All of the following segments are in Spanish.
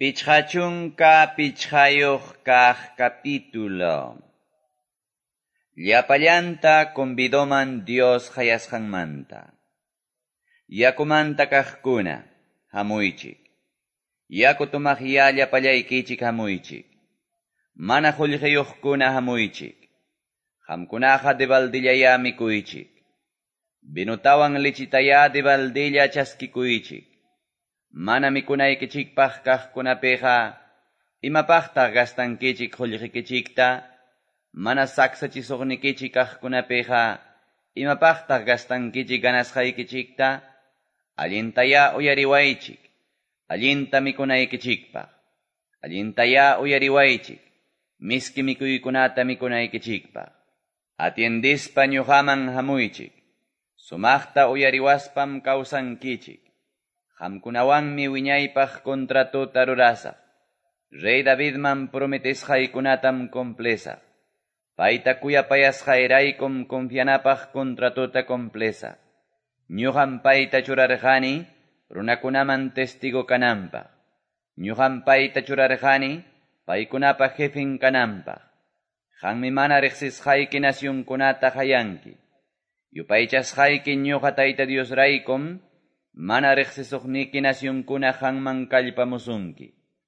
Pichhachunka pichhayuq kaq capítulo. Llapallanta convidoman Dios hayasqanmanta. Yakumanta kaqkuna hamuychik. Yaku tumaqya llapallaykichik hamuychik. Mana qullqiyuqkuna hamuychik. Qamkunaqa de baldillaya mikuychik. Vinutawan lichitaya de baldilla chaskikuychik. Mana mikunaykichikpaq kaqkunapiqa imapaqtaq gastankichik qullqikichikta, mana saksachisuqnikichik kaqkunapiqa imapaqtaq gastankichik ganasqaykichikta, allintaya uyariwaychik, allinta mikunaykichikpaq, allintaya uyariwaychik, miski mikuykunata mikunaykichikpaq. Atiendispa ñuqaman hamuychik, sumaqta uyariwaspam kawsankichik. Qamkunawanmi wiñaypaq contratuta rurasaq. Rey Davidman prometisqaykunatam complesaq. Payta kuyapayasqayraykum confianapaq contratuta complesaq. Ñuqam payta churarqani runakunaman testigo kananpaq. Ñuqam payta churarqani paykunapa jefin kananpaq. Qammi mana riqsisqayki nasyunkunata hayanki. Yupaychasqayki ñuqa Tayta Diosraykum mana riqsisuqniki nasyunkuna qanman kallpamusunki.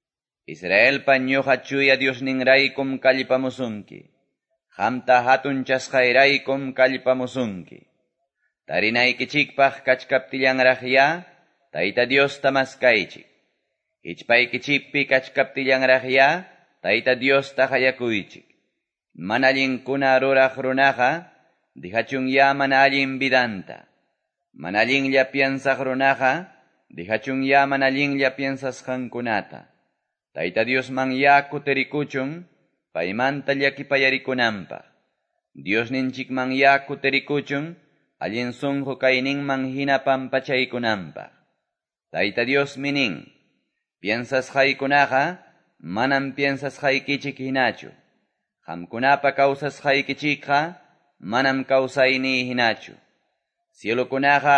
Israelpa ñuqa chuya Diosninraykum kallpamusunki. Qamta hatunchasqayraykum kallpamusunki. Tarinaykichikpaq kachkaptillanraqya Tayta Diosta maskaychik. Hichpaykichikpi kachkaptillanraqya Tayta Diosta hayakuychik. Mana allinkuna ruraq runaqa dihachunya mana allin vidanta. Mana allinlla piensaq runaqa dihachunya mana allinlla piensasqankunata. Tayta Diosman kutirikuchun paymanta llakipayarikunanpaq. Diosninchikman kutirikuchun allin sunqu kayninman hina pampachaykunanpaq. Tayta Diosmi nin: piensasqaykunaqa manam piensasqaykichik hinachu. Qamkunapa kawsasqaykichikqa manam kawsayni hinachu. Cielokunaqa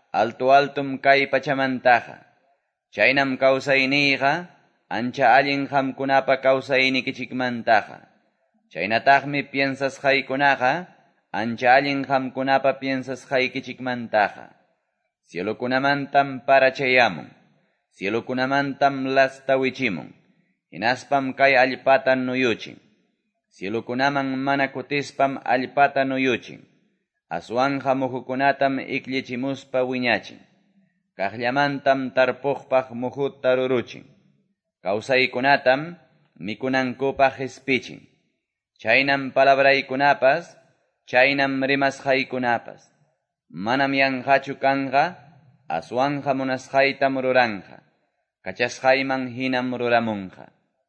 altum kay pachamantaqa. Chaynam kawsayniyqa ancha allin qamkunapa kawsaynikichikmantaqa. Chaynataqmi piensasqaykunaqa ancha allin qamkunapa piensasqaykichikmantaqa. Cielokunamantam parachayamun. Cielokunamantam lastawichimun. Hinaspam kay allpata nuyuchin. Cielokunaman mana kutispam allpata nuyuchin. Aswanja muhukunatam iklichimuspa wiñachin. Kaqllamantam tarpuqpaq muhutta ruruchin. Kawsaykunatam mikunankupaq hispichin. Chaynam palabraykunapas, chaynam rimasqaykunapas. Manam yanqachu kanqa, aswanja munasqaytam ruranja. Kachasqayman hinam ruramunqa.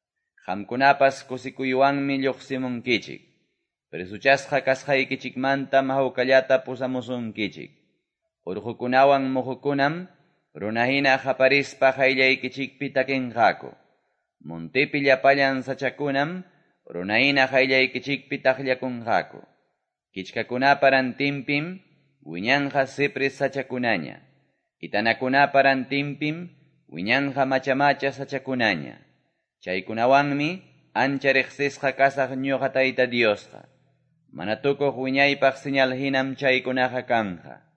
Qamkunapas kusikuywanmi lluqsimunkichik. Presuchasqa kasqaykichikmantam hawkallata pusamusunkichik. Urqukunawan muhukunam runahina qaparispa qayllaykichikpi takinqaku. Muntipi llapallan sachakunam runahina qayllaykichikpi taqllakunqaku. Kichkakunapa rantinpim wiñanja sipris sachakunaña. Itanakunapa rantinpim wiñanja macha sachakunaña. Chaykunawanmi ancha riqsisqa kasaq ñuqa Tayta Diosqa. Mana tukuq wiñaypaq señal hinam chaykunaqa kanja.